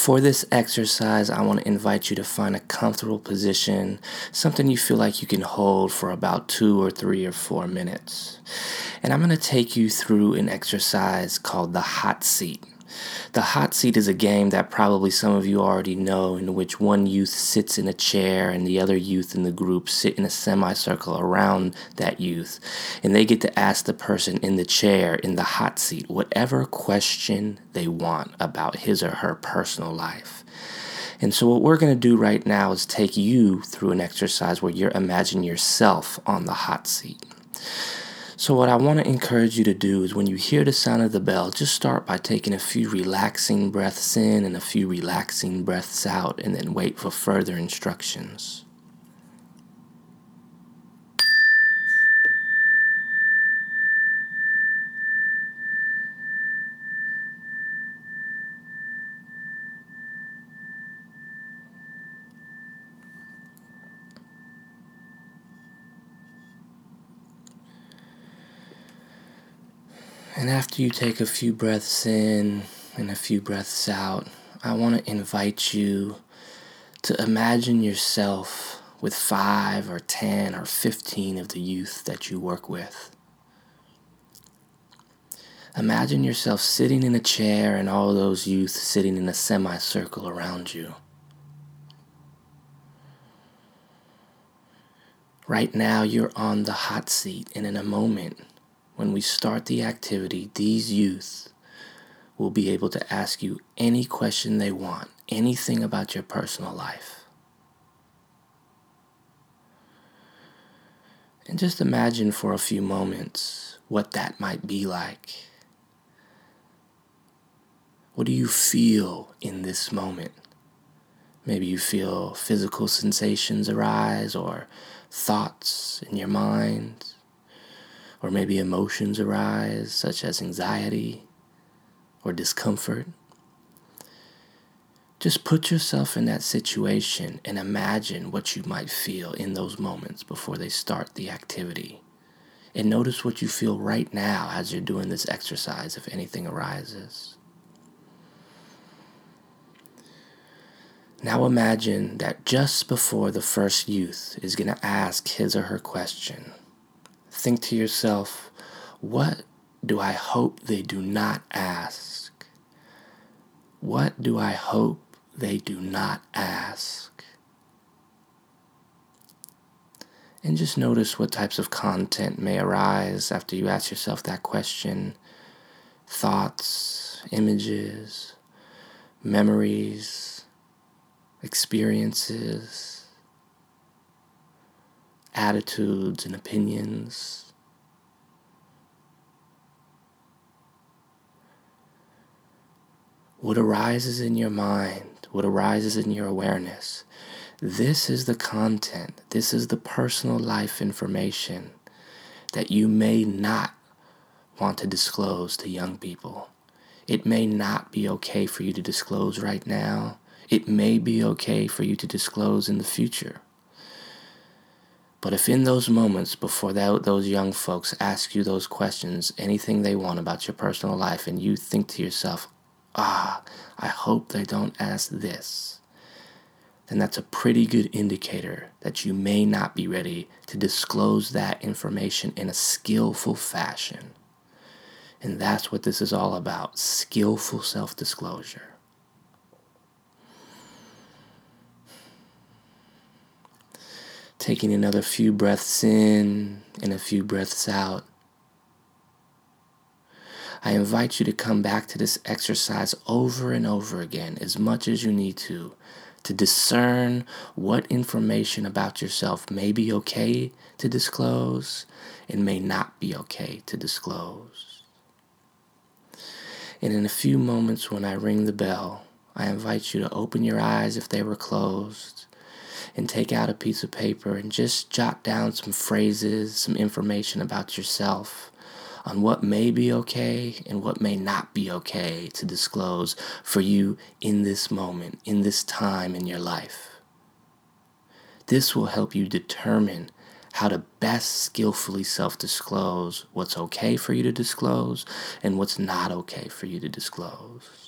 For this exercise, I want to invite you to find a comfortable position, something you feel like you can hold for about 2 or 3 or 4 minutes. And I'm going to take you through an exercise called the hot seat. The hot seat is a game that probably some of you already know, in which one youth sits in a chair and the other youth in the group sit in a semicircle around that youth. And they get to ask the person in the chair, in the hot seat, whatever question they want about his or her personal life. And so what we're going to do right now is take you through an exercise where you imagine yourself on the hot seat. So what I want to encourage you to do is when you hear the sound of the bell, just start by taking a few relaxing breaths in and a few relaxing breaths out, and then wait for further instructions. And after you take a few breaths in and a few breaths out, I want to invite you to imagine yourself with 5 or 10 or 15 of the youth that you work with. Imagine yourself sitting in a chair and all those youth sitting in a semicircle around you. Right now you're on the hot seat, and in a moment, when we start the activity, these youth will be able to ask you any question they want, anything about your personal life. And just imagine for a few moments what that might be like. What do you feel in this moment? Maybe you feel physical sensations arise, or thoughts in your mind. Or maybe emotions arise, such as anxiety or discomfort. Just put yourself in that situation and imagine what you might feel in those moments before they start the activity. And notice what you feel right now as you're doing this exercise, if anything arises. Now imagine that just before the first youth is going to ask his or her question, think to yourself, what do I hope they do not ask? What do I hope they do not ask? And just notice what types of content may arise after you ask yourself that question. Thoughts, images, memories, experiences, attitudes and opinions. What arises in your mind, what arises in your awareness, this is the content, this is the personal life information that you may not want to disclose to young people. It may not be okay for you to disclose right now. It may be okay for you to disclose in the future. But if in those moments before those young folks ask you those questions, anything they want about your personal life, and you think to yourself, I hope they don't ask this, then that's a pretty good indicator that you may not be ready to disclose that information in a skillful fashion. And that's what this is all about, skillful self-disclosure. Taking another few breaths in and a few breaths out. I invite you to come back to this exercise over and over again, as much as you need to discern what information about yourself may be okay to disclose and may not be okay to disclose. And in a few moments when I ring the bell, I invite you to open your eyes if they were closed, and take out a piece of paper and just jot down some phrases, some information about yourself on what may be okay and what may not be okay to disclose for you in this moment, in this time in your life. This will help you determine how to best skillfully self-disclose what's okay for you to disclose and what's not okay for you to disclose.